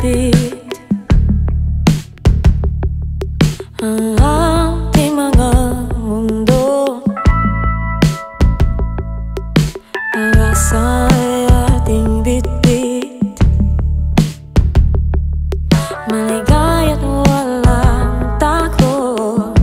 malapit ang ating mga mundo. Pag-asa ay ating bitbit, maligay at walang takot.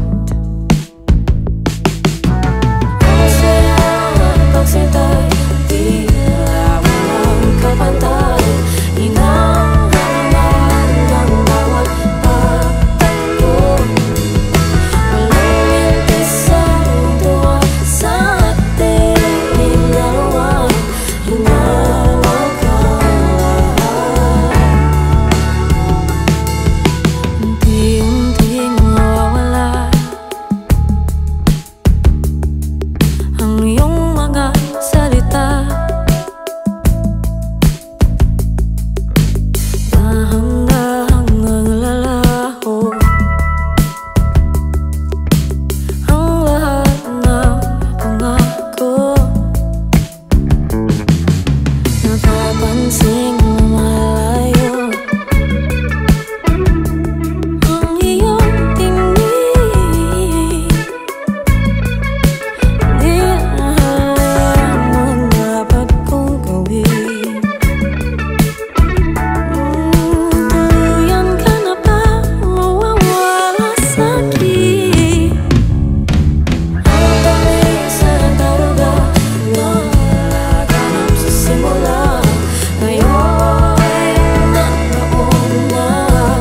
Ang saya at pagsitay, tila walang kapantay. Hinahangad ng bawat pagtakbo, walang mintis sa tuwa sa ating dalawa. Hinawag ang lahat, unti-unting nawawala ang iyong mga salita. Dahan-dahang naglalaho ang lahat ng pangako. Napapansing malayo ang iyong tingin. Di alam mo dapat kong gawin. Tuluyan ka na ba mawawala sa'kin? Ang dami sa daruga na wala ka nang sa simula. Ngayon ay nauna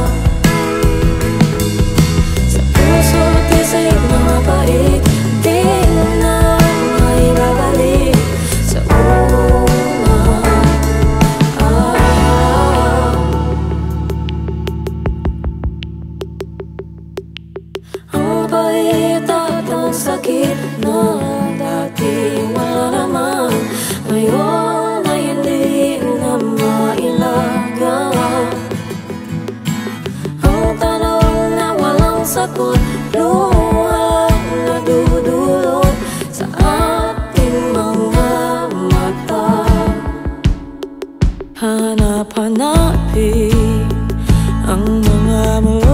sa puso't isip na mapait. Di na maibabalik sa una. Ang pait at ang sakit na dati wala naman, ngayon ay hindi na mailaga. Ang tanong na walang sagot, luhang nadudulog sa ating mga mata. Hanap-hanapin ang mga